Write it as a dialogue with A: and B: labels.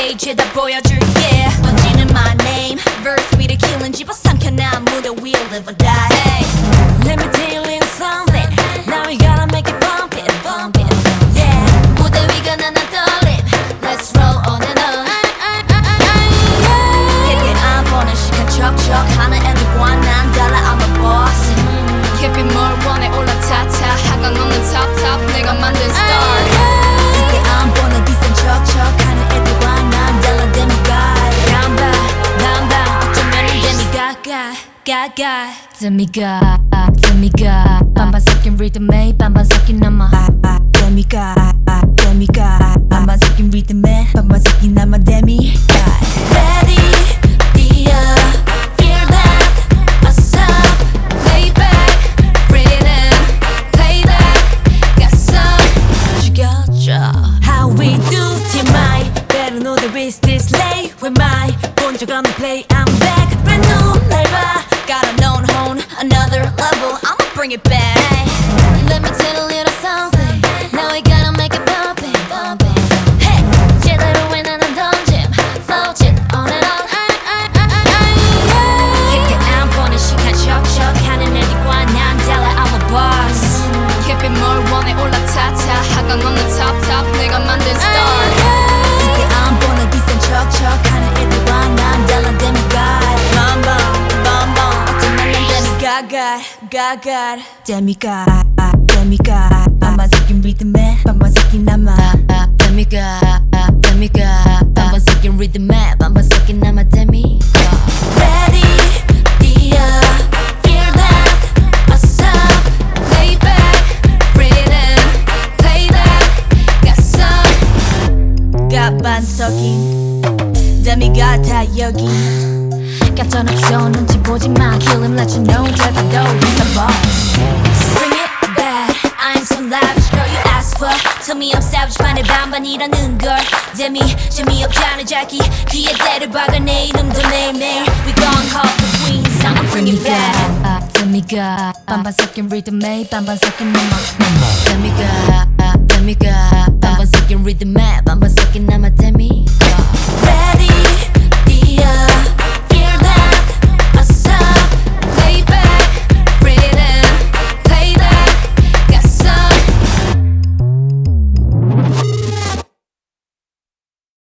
A: 스테이지에다 보여줄게 던지는 my name verse 위를 killing 집어삼켜 난 무대 위에 live or die hey. Let me tell you a little something Now we gotta make it bump it yeah 무대 위가 나나 떨림 Let's roll on and on 되게 안 보는 시간 척척하는 애들과 난 달라 I'm a boss 깊이 뭘 원해 올라타타 하강 없는 top 내가 만든 star 되게 안 보는 비싼 척척하는 애들과 난 달라 demigod 남봐 어쩌면은 demigod 반반 섞인 리듬에 반반 섞인 남아 demigod 반반 섞인 리듬에 반반 섞인 남아 demigod Ready, dear, feel that, what's up, lay back, rhythm, play that, got some, 죽여줘 How we do, TMI, better know the risk this late with my 본적 없는 play, I'm back, brand new 날 봐, got a known hone, another level, I'ma bring it back Let me tell a little something, now we gotta make it bump it Hey, 제대로의 나는 던짐, flow it on and on 깊게 안 보는 시간 척척하는 애들과 난 달라 I'm a boss 깊이 뭘 원해 올라타타 하강 없는 top 내가 만든 star 깊게 안 보는 비싼 척척하는 애들과 난 달라 demigod bum 어쩌면 난 demigod 반반 섞인 리듬에 반반 섞인 남아 demigod 반반 섞인 리듬에 반반 섞인 남아 demigod Ready, dear, feel that, what's up, lay back, rhythm, play that, got some 갓반 섞인 demigod 다 여기 깜짝 없어 눈치 보지마 Kill him let you know 잡아도 it's a boss Bring it back I'm so lavish girl you asked for Tell me I'm savage 반의 반반이라는 걸 재미없지 않은 자기 귀에 때를 박아 내 이름도 매일매일 We gon' call the queens I'ma bring it back demigod 반반 섞인 리듬에 반반 섞인 남아 demigod 반반 섞인 리듬에 반반 섞인 남아 demigod